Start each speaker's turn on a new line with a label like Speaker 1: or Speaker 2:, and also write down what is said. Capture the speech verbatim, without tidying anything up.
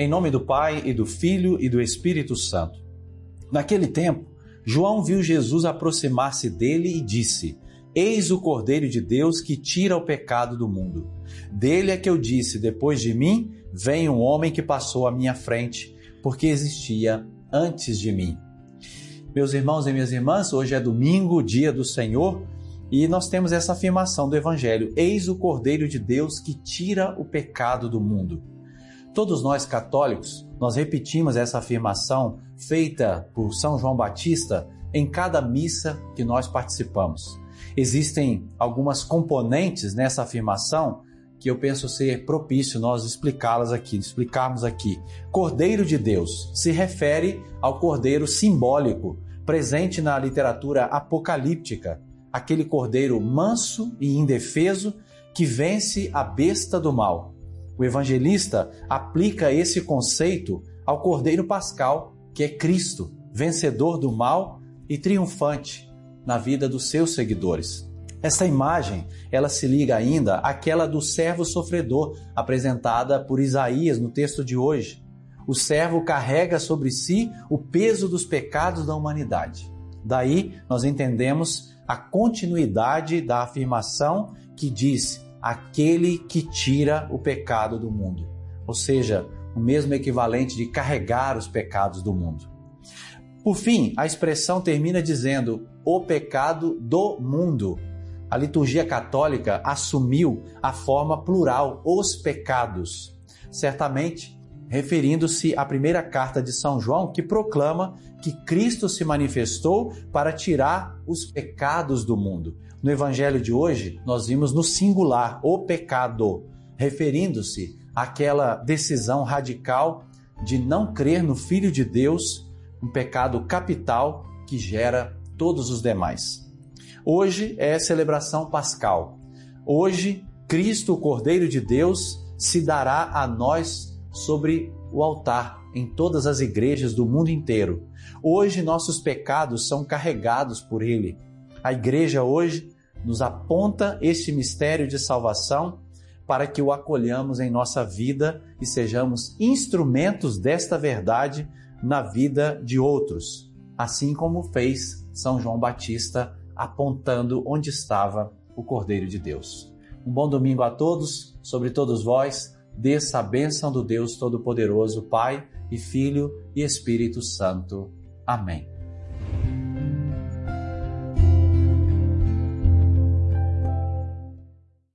Speaker 1: Em nome do Pai, e do Filho, e do Espírito Santo. Naquele tempo, João viu Jesus aproximar-se dele e disse: Eis o Cordeiro de Deus que tira o pecado do mundo. Dele é que eu disse: depois de mim, vem um homem que passou à minha frente, porque existia antes de mim. Meus irmãos e minhas irmãs, hoje é domingo, dia do Senhor, e nós temos essa afirmação do Evangelho: Eis o Cordeiro de Deus que tira o pecado do mundo. Todos nós católicos, nós repetimos essa afirmação feita por São João Batista em cada missa que nós participamos. Existem algumas componentes nessa afirmação que eu penso ser propício nós explicá-las aqui, explicarmos aqui. Cordeiro de Deus se refere ao cordeiro simbólico presente na literatura apocalíptica, aquele cordeiro manso e indefeso que vence a besta do mal. O evangelista aplica esse conceito ao Cordeiro Pascal, que é Cristo, vencedor do mal e triunfante na vida dos seus seguidores. Essa imagem, ela se liga ainda àquela do servo sofredor, apresentada por Isaías no texto de hoje. O servo carrega sobre si o peso dos pecados da humanidade. Daí, nós entendemos a continuidade da afirmação que diz: aquele que tira o pecado do mundo. Ou seja, o mesmo equivalente de carregar os pecados do mundo. Por fim, a expressão termina dizendo o pecado do mundo. A liturgia católica assumiu a forma plural, os pecados, certamente referindo-se à primeira carta de São João, que proclama que Cristo se manifestou para tirar os pecados do mundo. No Evangelho de hoje, nós vimos no singular, o pecado, referindo-se àquela decisão radical de não crer no Filho de Deus, um pecado capital que gera todos os demais. Hoje é celebração pascal. Hoje, Cristo, o Cordeiro de Deus, se dará a nós sobre o altar em todas as igrejas do mundo inteiro. Hoje, nossos pecados são carregados por Ele. A igreja hoje nos aponta este mistério de salvação para que o acolhamos em nossa vida e sejamos instrumentos desta verdade na vida de outros, assim como fez São João Batista apontando onde estava o Cordeiro de Deus. Um bom domingo a todos, sobre todos vós, desça a bênção do Deus Todo-Poderoso, Pai e Filho e Espírito Santo. Amém.